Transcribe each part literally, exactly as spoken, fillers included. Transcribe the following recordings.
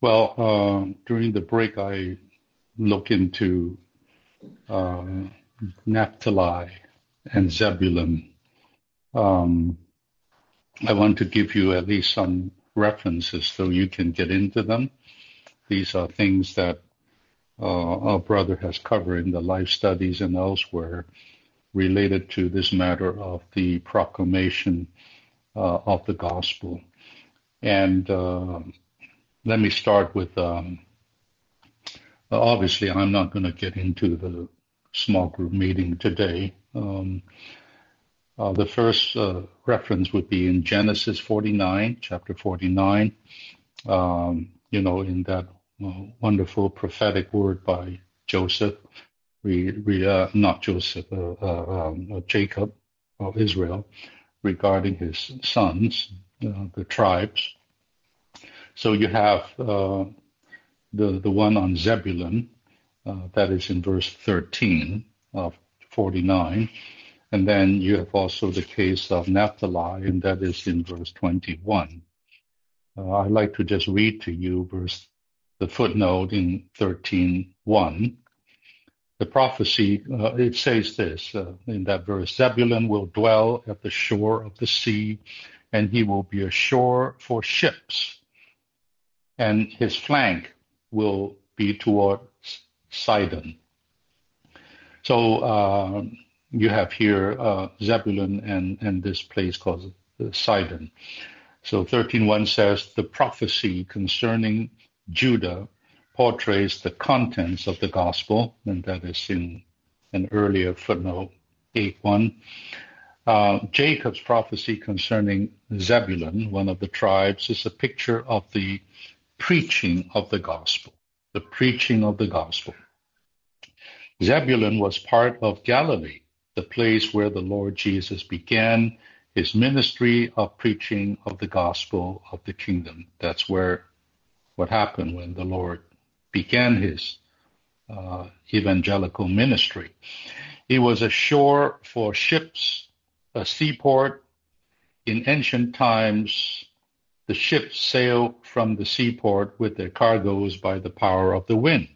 Well, uh, during the break, I look into uh, Naphtali and Zebulun. Um, I want to give you at least some references so you can get into them. These are things that uh, our brother has covered in the life studies and elsewhere related to this matter of the proclamation uh, of the gospel. And uh, let me start with, um, obviously, I'm not going to get into the small group meeting today. Um, uh, the first uh, reference would be in Genesis forty-nine, chapter forty-nine, um, you know, in that uh, wonderful prophetic word by Joseph, re, re, uh, not Joseph, uh, uh, um, Jacob of Israel, regarding his sons, uh, the tribes. So you have uh, the, the one on Zebulun, uh, that is in verse thirteen of forty-nine. And then you have also the case of Naphtali, and that is in verse twenty-one. Uh, I'd like to just read to you verse the footnote in thirteen one. The prophecy, uh, it says this uh, in that verse, Zebulun will dwell at the shore of the sea, and he will be a shore for ships, and his flank will be toward Sidon. So uh, you have here uh, Zebulun and, and this place called Sidon. So thirteen one says, the prophecy concerning Judah portrays the contents of the gospel, and that is in an earlier footnote, eight one. Uh, Jacob's prophecy concerning Zebulun, one of the tribes, is a picture of the preaching of the gospel, the preaching of the gospel. Zebulun was part of Galilee, the place where the Lord Jesus began his ministry of preaching of the gospel of the kingdom. That's where what happened when the Lord began his uh, evangelical ministry. It was a shore for ships, a seaport. In ancient times, the ships sailed from the seaport with their cargoes by the power of the wind.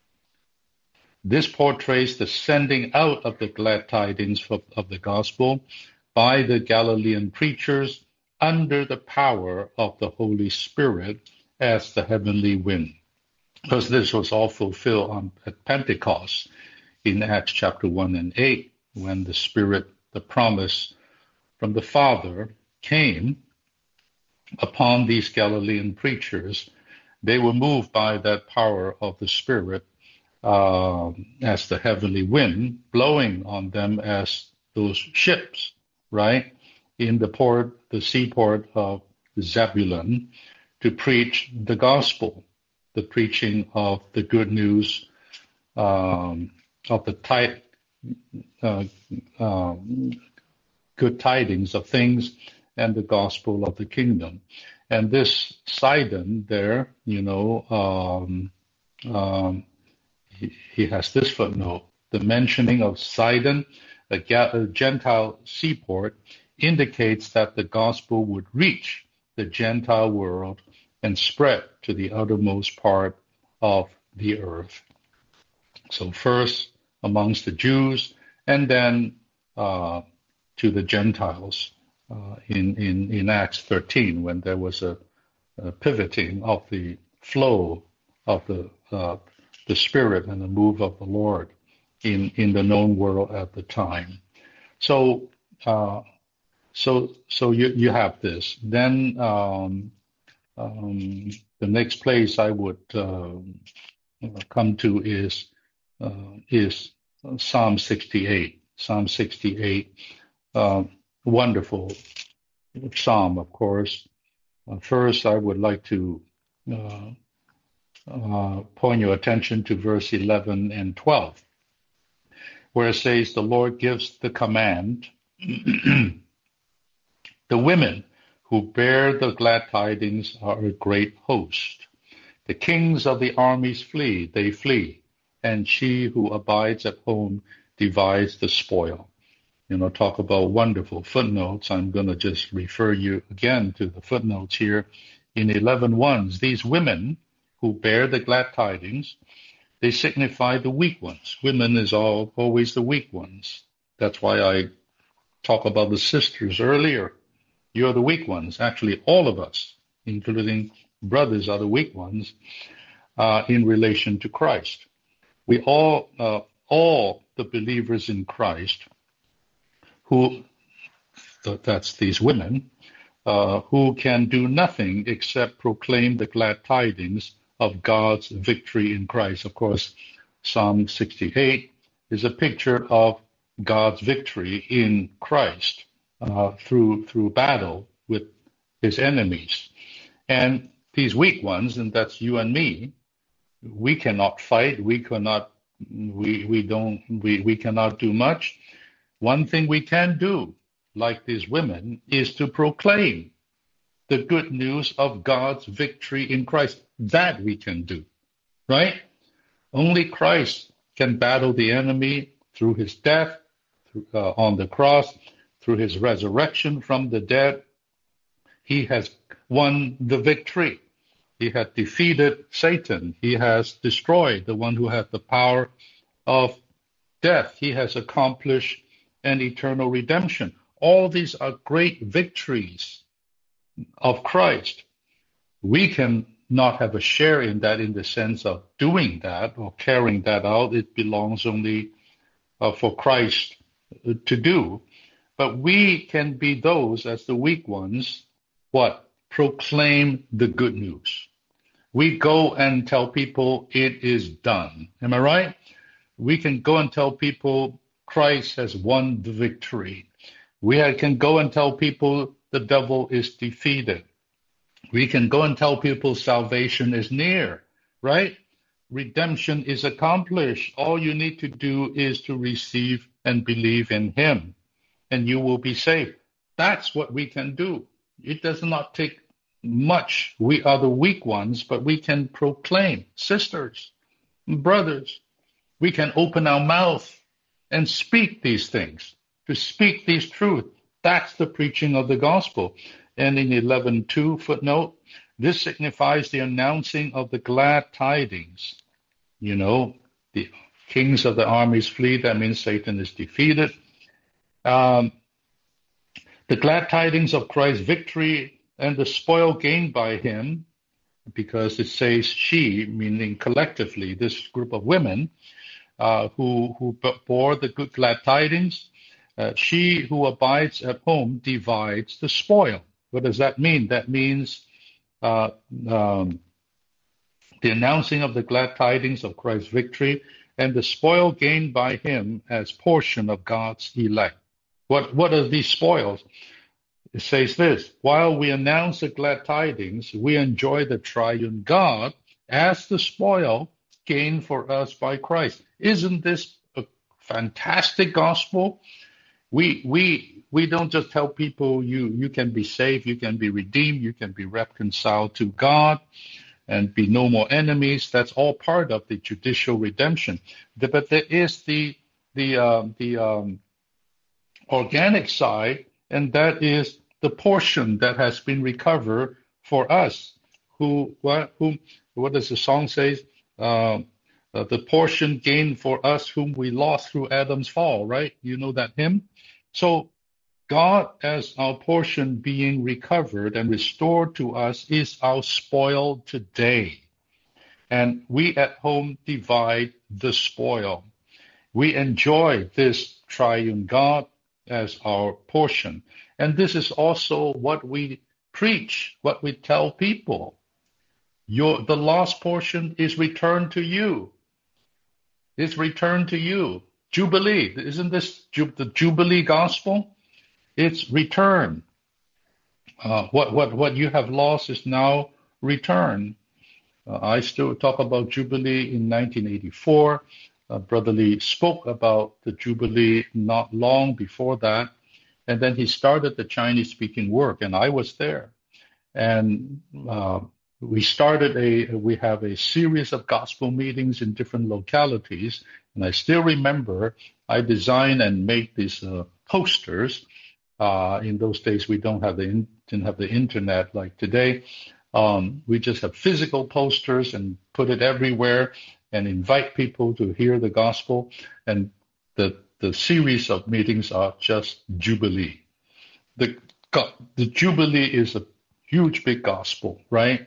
This portrays the sending out of the glad tidings of, of the gospel by the Galilean preachers under the power of the Holy Spirit as the heavenly wind. Because this was all fulfilled on, at Pentecost in Acts chapter one and eight, when the Spirit, the promise from the Father, came upon these Galilean preachers. They were moved by that power of the Spirit uh, as the heavenly wind, blowing on them as those ships, right, in the port, the seaport of Zebulun, to preach the gospel, the preaching of the good news, um, of the tide, uh, um, good tidings of things, and the gospel of the kingdom. And this Sidon there, you know, um, um, he, he has this footnote. The mentioning of Sidon, a, a Gentile seaport, indicates that the gospel would reach the Gentile world and spread to the uttermost part of the earth. So first amongst the Jews, and then uh, to the Gentiles uh, in, in, in Acts thirteen, when there was a, a pivoting of the flow of the uh, the Spirit and the move of the Lord in, in the known world at the time. So uh, so so you, you have this. Then um, um, the next place I would uh, come to is uh, is Psalm sixty-eight. Psalm sixty-eight, uh, wonderful psalm, of course. Uh, first, I would like to uh, uh, point your attention to verse eleven and twelve, where it says, the Lord gives the command, the women who bear the glad tidings are a great host. The kings of the armies flee, they flee, and she who abides at home divides the spoil. You know, talk about wonderful footnotes. I'm going to just refer you again to the footnotes here in eleven one. These women who bear the glad tidings, they signify the weak ones. Women is all, always the weak ones. That's why I talk about the sisters earlier. You're the weak ones. Actually, all of us, including brothers, are the weak ones uh, in relation to Christ. We all, uh, all the believers in Christ, who, that's these women, uh, who can do nothing except proclaim the glad tidings of God's victory in Christ. Of course, Psalm sixty-eight is a picture of God's victory in Christ uh, through through battle with his enemies. And these weak ones, and that's you and me, we cannot fight, we cannot we we don't we, we cannot do much. One thing we can do, like these women, is to proclaim the good news of God's victory in Christ. That we can do, right? Only Christ can battle the enemy through his death uh, on the cross, through his resurrection from the dead. He has won the victory. He has defeated Satan. He has destroyed the one who had the power of death. He has accomplished an eternal redemption. All these are great victories of Christ. We can not have a share in that in the sense of doing that or carrying that out. It belongs only uh, for Christ to do. But we can be those, as the weak ones, what? Proclaim the good news. We go and tell people it is done. Am I right? We can go and tell people Christ has won the victory. We can go and tell people the devil is defeated. We can go and tell people salvation is near, right? Redemption is accomplished. All you need to do is to receive and believe in him, and you will be saved. That's what we can do. It does not take much. We are the weak ones, but we can proclaim. Sisters, brothers, we can open our mouth and speak these things, to speak these truths. That's the preaching of the gospel. And in eleven two footnote, this signifies the announcing of the glad tidings. You know, the kings of the armies flee. That means Satan is defeated. Um, the glad tidings of Christ's victory and the spoil gained by him, because it says she, meaning collectively, this group of women uh, who, who bore the good glad tidings, uh, she who abides at home divides the spoil. What does that mean? That means uh, um, the announcing of the glad tidings of Christ's victory and the spoil gained by him as portion of God's elect. What, what are these spoils? It says this: while we announce the glad tidings, we enjoy the triune God as the spoil gained for us by Christ. Isn't this a fantastic gospel? We we we don't just tell people you you can be saved, you can be redeemed, you can be reconciled to God and be no more enemies. That's all part of the judicial redemption. But there is the the um, the um, organic side, and that is the portion that has been recovered for us. Who what whom what does the song say? Uh, uh, the portion gained for us whom we lost through Adam's fall, right? You know that hymn? So God as our portion being recovered and restored to us is our spoil today. And we at home divide the spoil. We enjoy this triune God as our portion. And this is also what we preach, what we tell people. Your, the lost portion is returned to you. It's returned to you. Jubilee. Isn't this ju- the Jubilee gospel? It's return. Uh, what, what, what you have lost is now returned. Uh, I still talk about Jubilee in nineteen eighty-four. Uh, Brother Lee spoke about the Jubilee not long before that. And then he started the Chinese-speaking work, and I was there. And uh, we started a, we have a series of gospel meetings in different localities. And I still remember I designed and made these uh, posters. Uh, in those days, we don't have the in, didn't have the internet like today. Um, we just have physical posters and put it everywhere and invite people to hear the gospel. And the the series of meetings are just Jubilee. The the Jubilee is a huge, big gospel, right?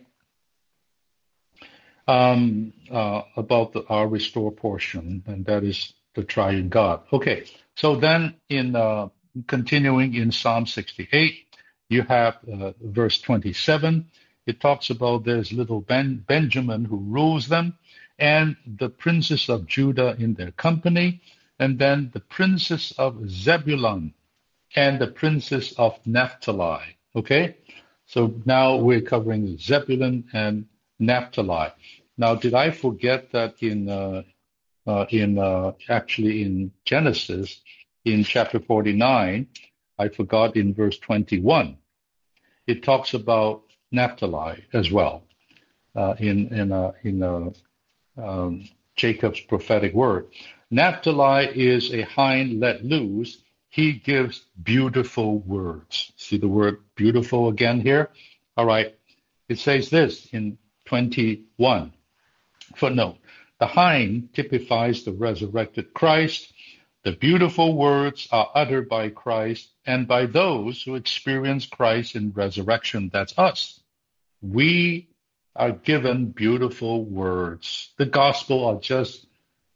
Um, uh, about the, our restore portion, and that is the triune God. Okay, so then in uh, continuing in Psalm sixty-eight, you have uh, verse twenty-seven. It talks about there's little ben, Benjamin who rules them, and the princes of Judah in their company, and then the princes of Zebulun and the princes of Naphtali. Okay, so now we're covering Zebulun and Naphtali. Now, did I forget that in uh, uh, in uh, actually in Genesis, in chapter forty-nine, I forgot in verse twenty-one, it talks about Naphtali as well uh, in in uh, in uh, um, Jacob's prophetic word. Naphtali is a hind let loose. He gives beautiful words. See the word beautiful again here? All right. It says this in twenty-one. Footnote. The hind typifies the resurrected Christ. The beautiful words are uttered by Christ and by those who experience Christ in resurrection. That's us. We are given beautiful words. The gospel are just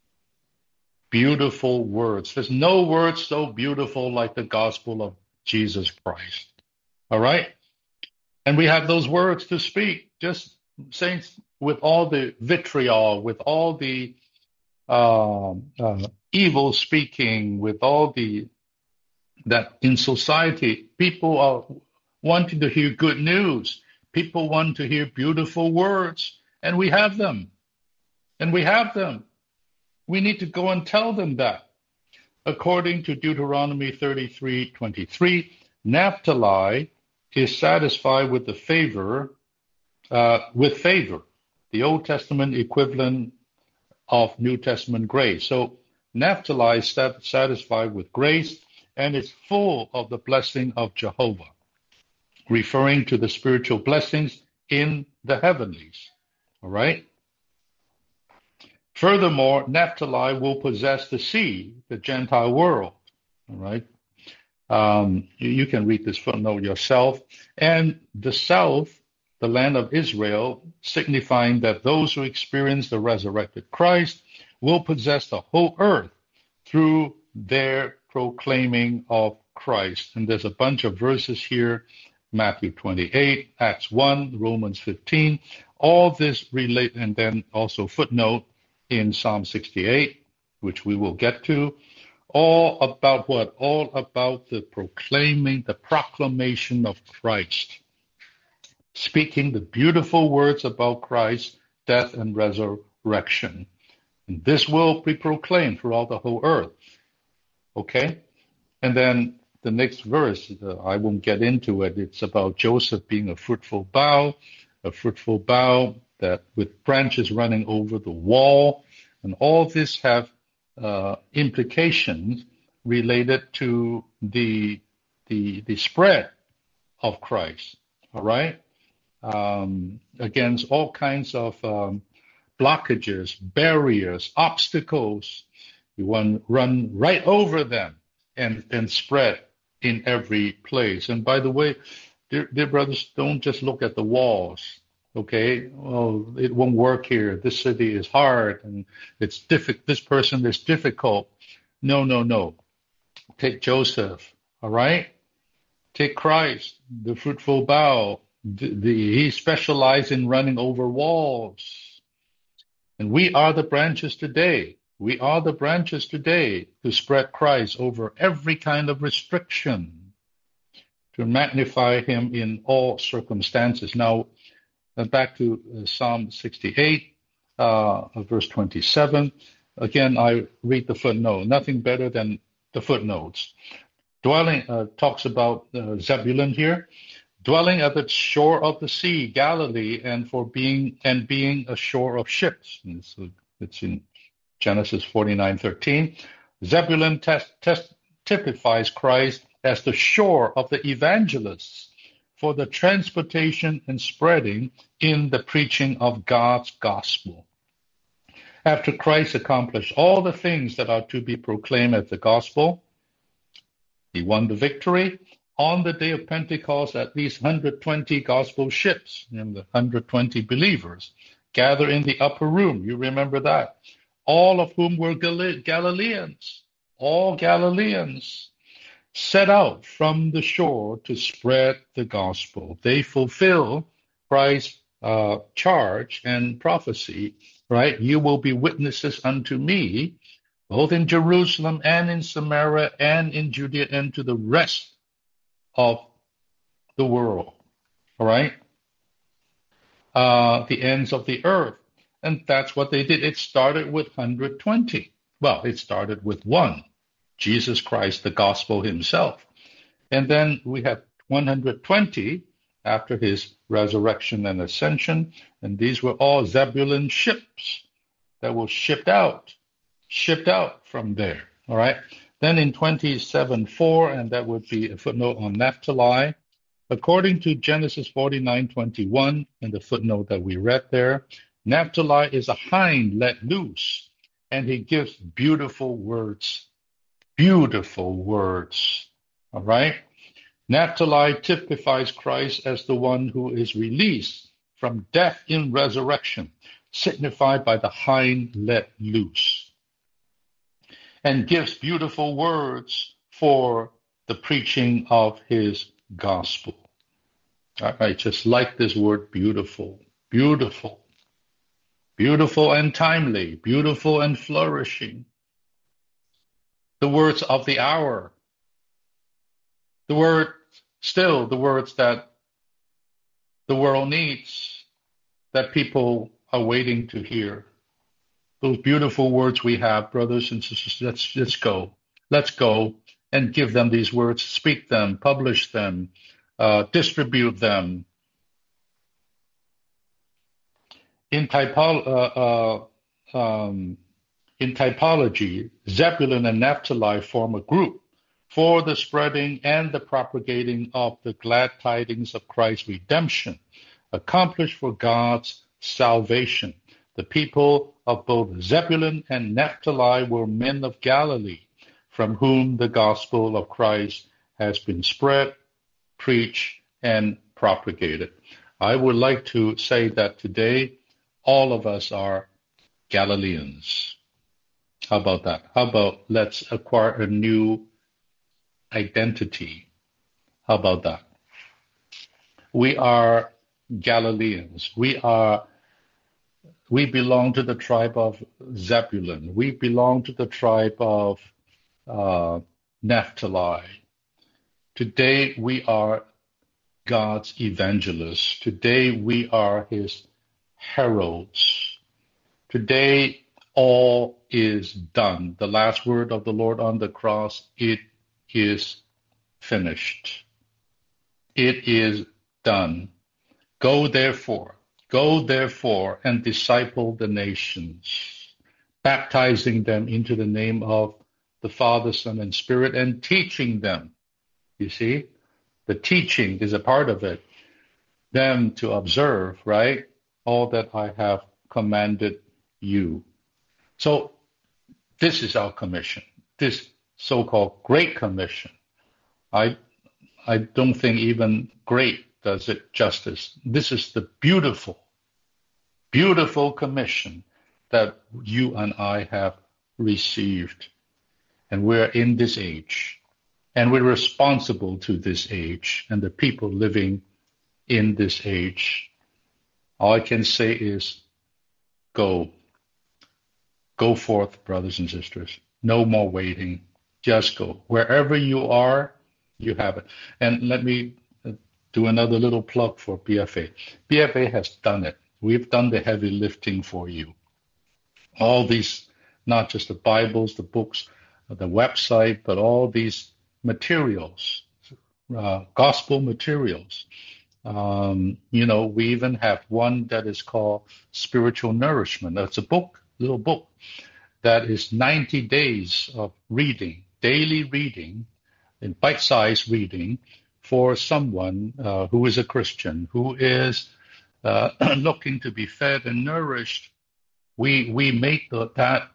beautiful words. There's no word so beautiful like the gospel of Jesus Christ. All right? And we have those words to speak. Just saints, with all the vitriol, with all the uh, uh, evil speaking, with all the that in society, people are wanting to hear good news. People want to hear beautiful words, and we have them. And we have them. We need to go and tell them that. According to Deuteronomy thirty-three twenty-three, Naphtali is satisfied with the favor, uh, with favor, the Old Testament equivalent of New Testament grace. So Naphtali is satisfied with grace and is full of the blessing of Jehovah, referring to the spiritual blessings in the heavenlies. All right? Furthermore, Naphtali will possess the sea, the Gentile world. All right? Um, you, you can read this footnote yourself. And the south, the land of Israel, signifying that those who experience the resurrected Christ will possess the whole earth through their proclaiming of Christ. And there's a bunch of verses here, Matthew twenty-eight, Acts one, Romans fifteen. All this relate, and then also footnote in Psalm sixty-eight, which we will get to. All about what? All about the proclaiming, the proclamation of Christ. Speaking the beautiful words about Christ's death and resurrection. And this will be proclaimed throughout the whole earth. Okay? And then the next verse, uh, I won't get into it. It's about Joseph being a fruitful bough, a fruitful bough that with branches running over the wall. And all this have uh, implications related to the, the, the spread of Christ. All right? Um, against all kinds of um, blockages, barriers, obstacles. You want to run right over them and, and spread in every place. And by the way, dear, dear brothers, don't just look at the walls. Okay, well, it won't work here. This city is hard and it's difficult. This person is difficult. No, no, no. Take Joseph, all right? Take Christ, the fruitful bough. The, the, he specialized in running over walls. And we are the branches today. We are the branches today to spread Christ over every kind of restriction, to magnify him in all circumstances. Now, back to uh, Psalm sixty-eight, uh, verse twenty-seven. Again, I read the footnote. Nothing better than the footnotes. Dwelling uh, talks about uh, Zebulun here. Dwelling at the shore of the sea, Galilee, and for being and being a shore of ships. And so it's in Genesis forty-nine thirteen. Zebulun test, test, typifies Christ as the shore of the evangelists, for the transportation and spreading in the preaching of God's gospel. After Christ accomplished all the things that are to be proclaimed as the gospel, he won the victory. On the day of Pentecost, at least one hundred twenty gospel ships and the one hundred twenty believers gather in the upper room. You remember that. All of whom were Gal- Galileans, all Galileans, set out from the shore to spread the gospel. They fulfill Christ's uh, charge and prophecy, right? You will be witnesses unto me, both in Jerusalem and in Samaria and in Judea and to the rest of the world, all right? Uh, the ends of the earth. And that's what they did. It started with one hundred twenty. Well, it started with one, Jesus Christ, the gospel himself. And then we have one hundred twenty after his resurrection and ascension. And these were all Zebulun ships that were shipped out, shipped out from there, all right? Then in twenty-seven four, and that would be a footnote on Naphtali, according to Genesis forty-nine twenty-one, and the footnote that we read there, Naphtali is a hind let loose, and he gives beautiful words. Beautiful words. All right? Naphtali typifies Christ as the one who is released from death in resurrection, signified by the hind let loose, and gives beautiful words for the preaching of his gospel. I just like this word beautiful. Beautiful. Beautiful and timely, beautiful and flourishing. The words of the hour. The word, still the words that the world needs, that people are waiting to hear. Those beautiful words we have, brothers and sisters, let's, let's go. Let's go and give them these words, speak them, publish them, uh, distribute them. In, typo- uh, uh, um, in typology, Zebulun and Naphtali form a group for the spreading and the propagating of the glad tidings of Christ's redemption, accomplished for God's salvation. The people of both Zebulun and Naphtali were men of Galilee, from whom the gospel of Christ has been spread, preached, and propagated. I would like to say that today, all of us are Galileans. How about that? How about let's acquire a new identity? How about that? We are Galileans. We are. We belong to the tribe of Zebulun. We belong to the tribe of uh, Naphtali. Today we are God's evangelists. Today we are his heralds. Today all is done. The last word of the Lord on the cross, it is finished. It is done. Go therefore, go therefore and disciple the nations, baptizing them into the name of the Father, Son, and Spirit, and teaching them. You see, the teaching is a part of it. Them to observe, right? All that I have commanded you. So this is our commission, this so-called Great Commission. I, I don't think even great does it justice. This is the beautiful, beautiful commission that you and I have received. And we're in this age, and we're responsible to this age and the people living in this age. All I can say is go. Go forth, brothers and sisters. No more waiting. Just go. Wherever you are, you have it. And let me do another little plug for B F A. B F A has done it. We've done the heavy lifting for you. All these, not just the Bibles, the books, the website, but all these materials, uh, gospel materials. Um, you know, we even have one that is called Spiritual Nourishment. That's a book, little book, that is ninety days of reading, daily reading, and bite-sized reading for someone uh, who is a Christian, who is uh, looking to be fed and nourished. We we make the, that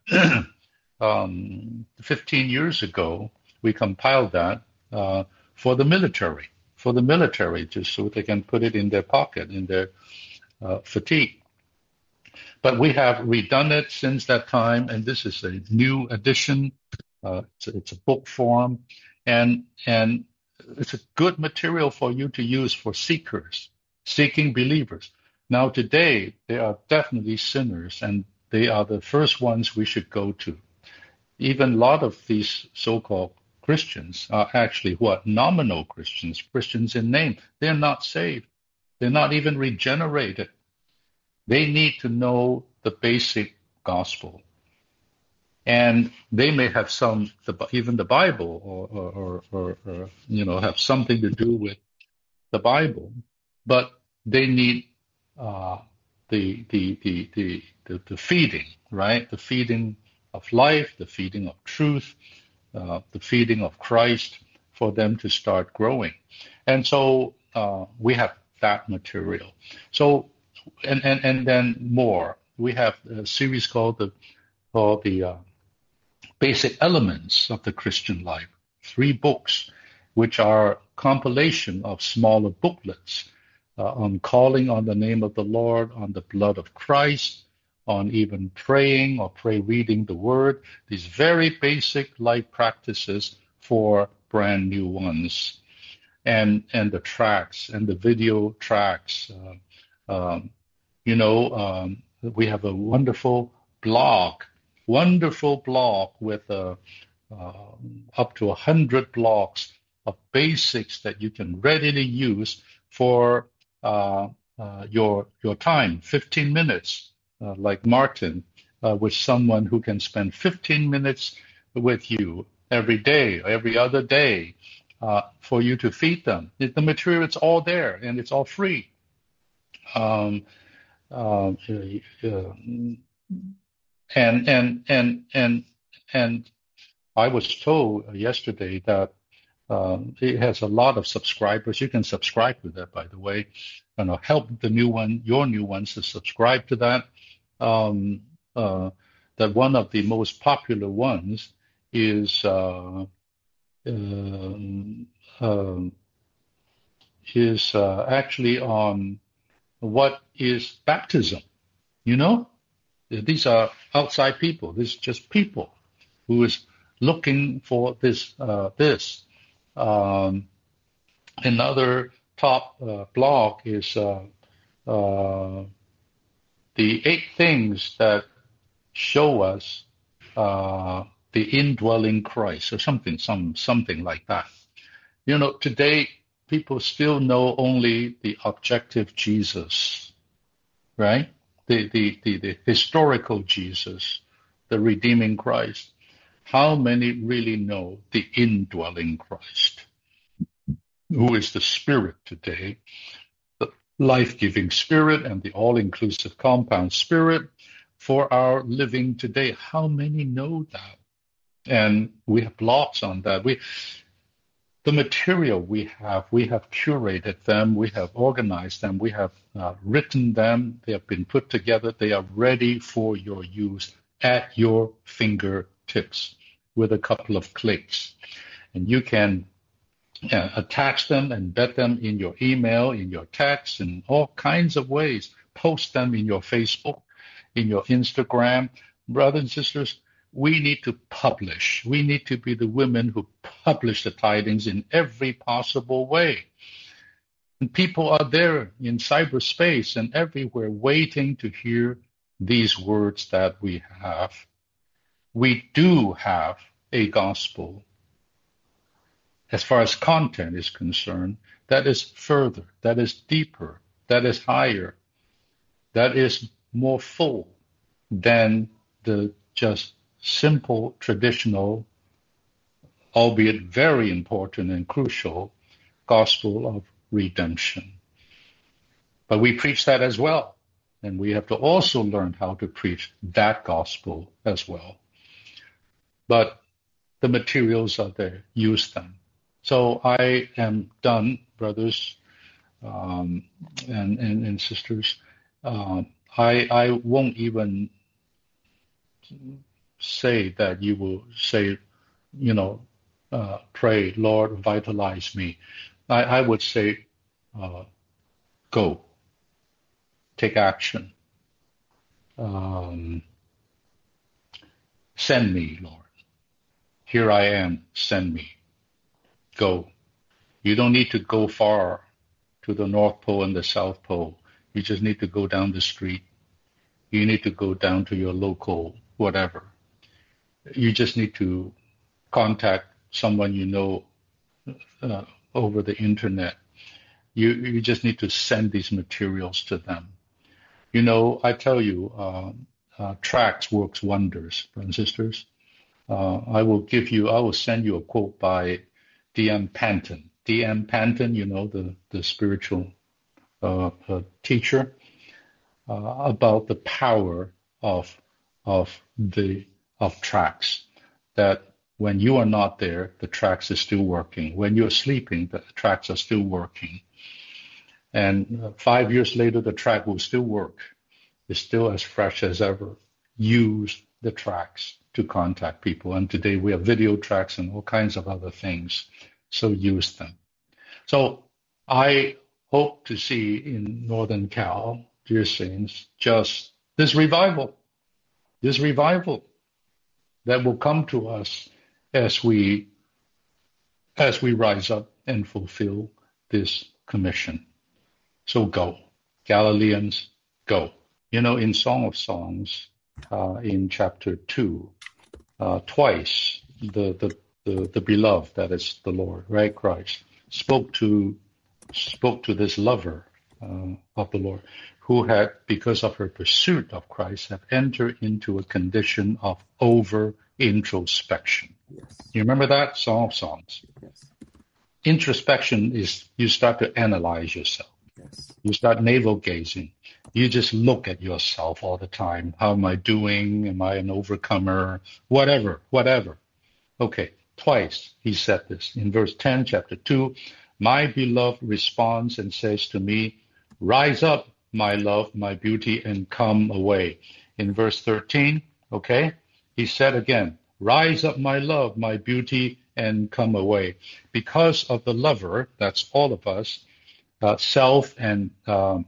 um, fifteen years ago. We compiled that uh, for the military, for the military, just so they can put it in their pocket, in their uh, fatigue. But we have redone it since that time, and this is a new edition. Uh, it's, a, it's a book form, and and it's a good material for you to use for seekers, seeking believers. Now today, they are definitely sinners, and they are the first ones we should go to. Even a lot of these so-called Christians are actually what? Nominal Christians, Christians in name. They're not saved. They're not even regenerated. They need to know the basic gospel. And they may have some, even the Bible, or, or, or, or, you know, have something to do with the Bible, but they need uh, the, the, the, the, the, the feeding, right? The feeding of life, the feeding of truth, uh, the feeding of Christ for them to start growing. And so uh, we have that material. So, and, and, and then more. We have a series called the, called the uh, Basic Elements of the Christian Life, three books, which are compilation of smaller booklets uh, on calling on the name of the Lord, on the blood of Christ, on even praying or pray reading the word, these very basic life practices for brand new ones. And and the tracks and the video tracks. Uh, um, you know, um, we have a wonderful blog, wonderful blog with uh, uh, up to one hundred blocks of basics that you can readily use for uh, uh, your your time, fifteen minutes, uh, like Martin, uh, with someone who can spend fifteen minutes with you every day, every other day, uh, for you to feed them. The material is all there, and it's all free. Um, uh, uh, and and and and and I was told yesterday that um, it has a lot of subscribers. You can subscribe to that, by the way, and uh, help the new one, your new ones, to subscribe to that. Um, uh, that one of the most popular ones is uh, uh, uh, is uh, actually on what is baptism. You know, these are outside people. This is just people who is looking for this. Uh, this. Um, another top uh, blog is uh, uh, the eight things that show us uh, the indwelling Christ, or something, some something like that. You know, today people still know only the objective Jesus, right? The the the, the historical Jesus, the redeeming Christ. How many really know the indwelling Christ, who is the Spirit today, the life-giving Spirit and the all-inclusive compound Spirit for our living today? How many know that? And we have blogs on that. We, the material we have, we have curated them, we have organized them, we have uh, written them, they have been put together, they are ready for your use at your fingertips with a couple of clicks. And you can uh, attach them, embed them in your email, in your text, in all kinds of ways, post them in your Facebook, in your Instagram. Brothers and sisters, we need to publish. We need to be the women who publish the tidings in every possible way. And people are there in cyberspace and everywhere waiting to hear these words that we have. We do have a gospel, as far as content is concerned, that is further, that is deeper, that is higher, that is more full than the just simple, traditional, albeit very important and crucial, gospel of redemption. But we preach that as well, and we have to also learn how to preach that gospel as well. But the materials are there. Use them. So I am done, brothers um, and, and, and sisters. Uh, I, I won't even say that you will say, you know, uh, pray, Lord, vitalize me. I, I would say, uh, go, take action. Um, send me, Lord. Here I am, send me. Go. You don't need to go far to the North Pole and the South Pole. You just need to go down the street. You need to go down to your local whatever. You just need to contact someone you know uh, over the internet. You you just need to send these materials to them. You know, I tell you, uh, uh, tracts works wonders, brothers and sisters. Uh, I will give you, I will send you a quote by D M Panton. D M Panton, you know, the, the spiritual uh, uh, teacher, uh, about the power of of the of tracts. That when you are not there, the tracts are still working. When you're sleeping, the tracts are still working. And uh, five years later, the tract will still work. It's still as fresh as ever. Use the tracts to contact people. And today we have video tracks and all kinds of other things. So use them. So I hope to see in Northern Cal, dear saints, just this revival, this revival that will come to us as we as we rise up and fulfill this commission. So go, Galileans, go. You know, in Song of Songs, uh, in chapter two, uh, twice the, the the the beloved, that is the Lord, right, Christ, spoke to spoke to this lover uh, of the Lord, who had, because of her pursuit of Christ, had entered into a condition of over introspection. Yes. You remember that? Song of Songs. Yes. Introspection is you start to analyze yourself. Yes. You start navel gazing. You just look at yourself all the time. How am I doing? Am I an overcomer? Whatever, whatever. Okay, twice he said this. In verse ten, chapter two, my beloved responds and says to me, rise up, my love, my beauty, and come away. In verse thirteen, okay, he said again, rise up, my love, my beauty, and come away. Because of the lover, that's all of us, uh, self and um,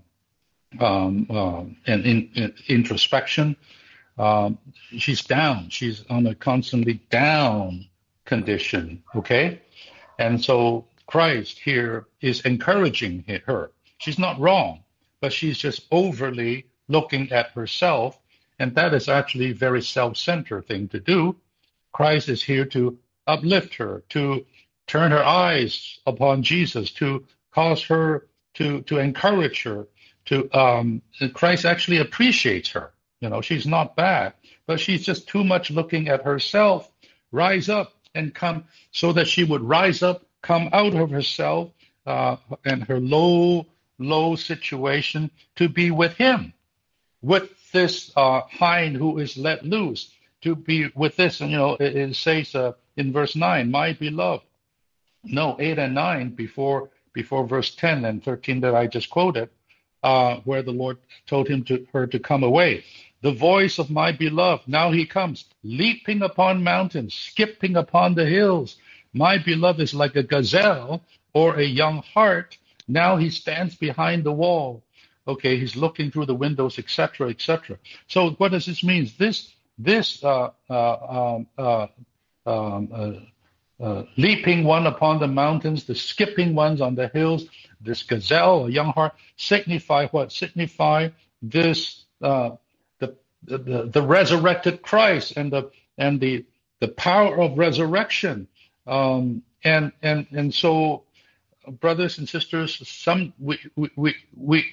um, uh, and in, in introspection, um, she's down. She's on a constantly down condition, okay? And so Christ here is encouraging her. She's not wrong, but she's just overly looking at herself, and that is actually a very self-centered thing to do. Christ is here to uplift her, to turn her eyes upon Jesus, to cause her to, to encourage her, to um, Christ actually appreciates her. You know, she's not bad, but she's just too much looking at herself. Rise up and come, so that she would rise up, come out of herself uh, and her low, low situation to be with him, with this uh, hind who is let loose, to be with this. And, you know, it, it says uh, in verse nine, my beloved. No, eight and nine before before verse ten and thirteen that I just quoted, uh, where the Lord told him to her to come away. The voice of my beloved, now he comes, leaping upon mountains, skipping upon the hills. My beloved is like a gazelle or a young hart. Now he stands behind the wall. Okay, he's looking through the windows, et cetera, et cetera. So what does this mean? This this uh, uh, um, uh, um, uh, uh, leaping one upon the mountains, the skipping ones on the hills, this gazelle, a young hart, signify what? Signify this uh, the, the the resurrected Christ and the and the the power of resurrection. Um, and and and so, brothers and sisters, some we we we. we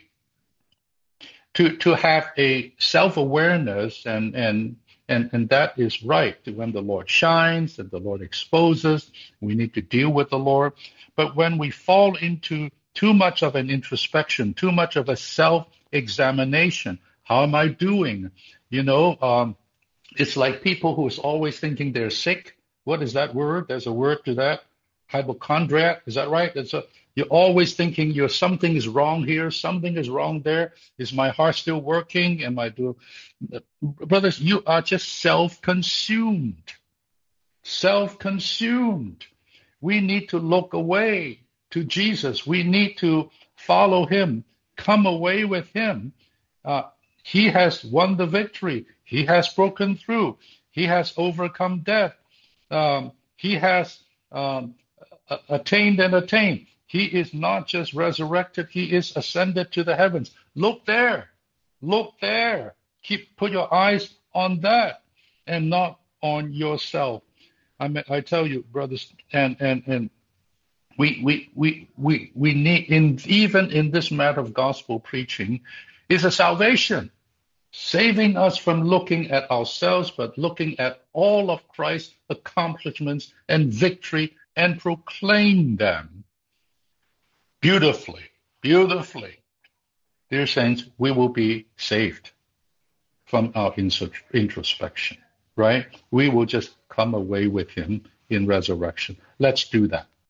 To to have a self-awareness, and, and and and that is right. When the Lord shines and the Lord exposes, we need to deal with the Lord. But when we fall into too much of an introspection, too much of a self-examination, how am I doing? You know, um, it's like people who is always thinking they're sick. What is that word? There's a word to that. hypochondriac. Is that right? It's a, you're always thinking you're something is wrong here, something is wrong there. Is my heart still working? Am I do? Brothers, you are just self-consumed. Self-consumed. We need to look away to Jesus. We need to follow him, come away with him. Uh, he has won the victory. He has broken through. He has overcome death. Um, he has um, attained and attained. He is not just resurrected. He is ascended to the heavens. Look there. Look there. Keep put your eyes on that and not on yourself. I mean, I tell you, brothers, and and and we we we we we need in even in this matter of gospel preaching is a salvation, saving us from looking at ourselves, but looking at all of Christ's accomplishments and victory and proclaim them beautifully, beautifully. Dear saints, we will be saved from our introspection, right? We will just come away with him in resurrection. Let's do that.